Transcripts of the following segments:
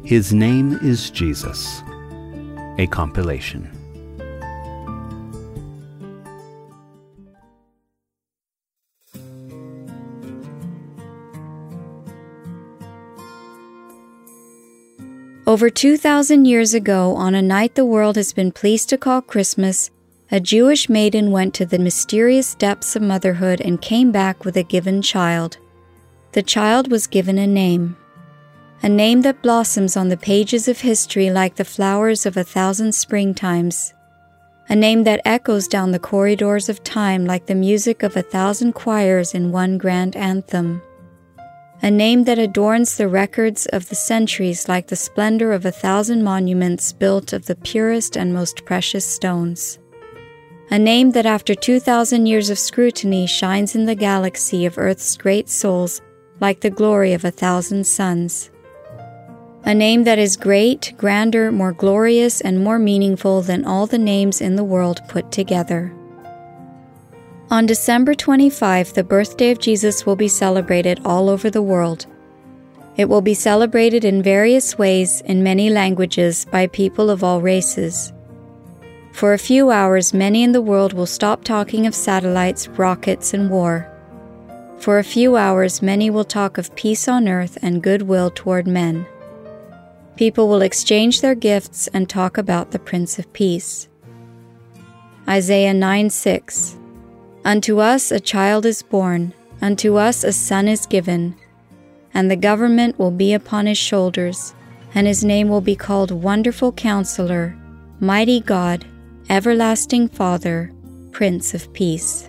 His Name is Jesus. A compilation. Over 2,000 years ago, on a night the world has been pleased to call Christmas, a Jewish maiden went to the mysterious depths of motherhood and came back with a given child. The child was given a name that blossoms on the pages of history like the flowers of 1,000 springtimes, a name that echoes down the corridors of time like the music of 1,000 choirs in one grand anthem. A name that adorns the records of the centuries like the splendor of 1,000 monuments built of the purest and most precious stones. A name that after 2,000 years of scrutiny shines in the galaxy of Earth's great souls like the glory of 1,000 suns. A name that is great, grander, more glorious, and more meaningful than all the names in the world put together. On December 25, the birthday of Jesus will be celebrated all over the world. It will be celebrated in various ways in many languages by people of all races. For a few hours, many in the world will stop talking of satellites, rockets, and war. For a few hours, many will talk of peace on earth and goodwill toward men. People will exchange their gifts and talk about the Prince of Peace. Isaiah 9:6. Unto us a child is born, unto us a son is given, and the government will be upon his shoulders, and his name will be called Wonderful Counselor, Mighty God, Everlasting Father, Prince of Peace.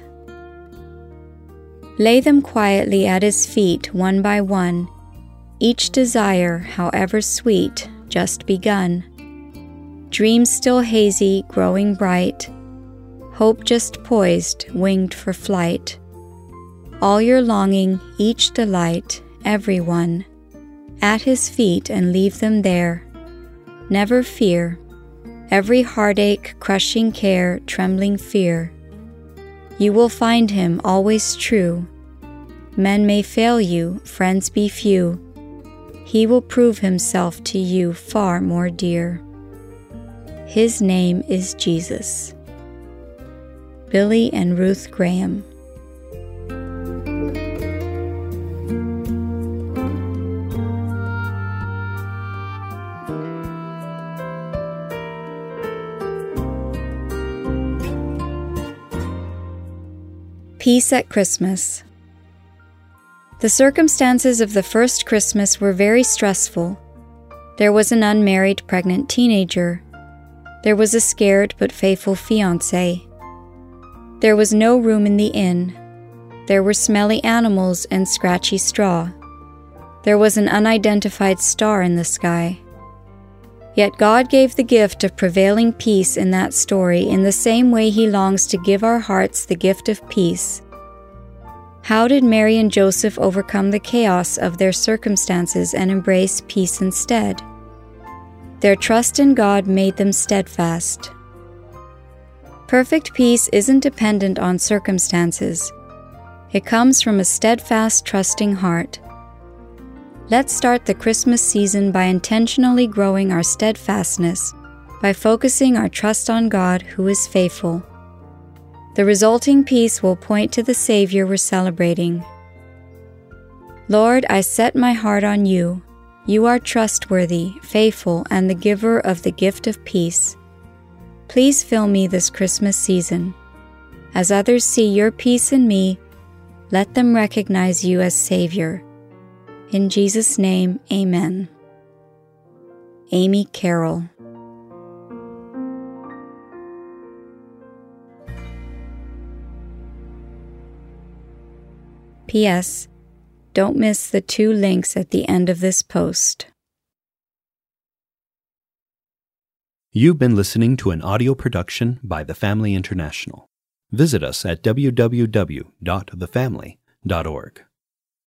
Lay them quietly at his feet one by one, each desire, however sweet, just begun. Dreams still hazy, growing bright, hope just poised, winged for flight. All your longing, each delight, everyone, at his feet and leave them there. Never fear, every heartache, crushing care, trembling fear. You will find him always true. Men may fail you, friends be few. He will prove himself to you far more dear. His name is Jesus. Billy and Ruth Graham. Peace at Christmas. The circumstances of the first Christmas were very stressful. There was an unmarried pregnant teenager. There was a scared but faithful fiancé. There was no room in the inn. There were smelly animals and scratchy straw. There was an unidentified star in the sky. Yet God gave the gift of prevailing peace in that story in the same way He longs to give our hearts the gift of peace. How did Mary and Joseph overcome the chaos of their circumstances and embrace peace instead? Their trust in God made them steadfast. Perfect peace isn't dependent on circumstances. It comes from a steadfast, trusting heart. Let's start the Christmas season by intentionally growing our steadfastness, by focusing our trust on God who is faithful. The resulting peace will point to the Savior we're celebrating. Lord, I set my heart on you. You are trustworthy, faithful, and the giver of the gift of peace. Please fill me this Christmas season. As others see your peace in me, let them recognize you as Savior. In Jesus' name, amen. Amy Carroll. P.S. Don't miss the 2 links at the end of this post. You've been listening to an audio production by The Family International. Visit us at www.thefamily.org.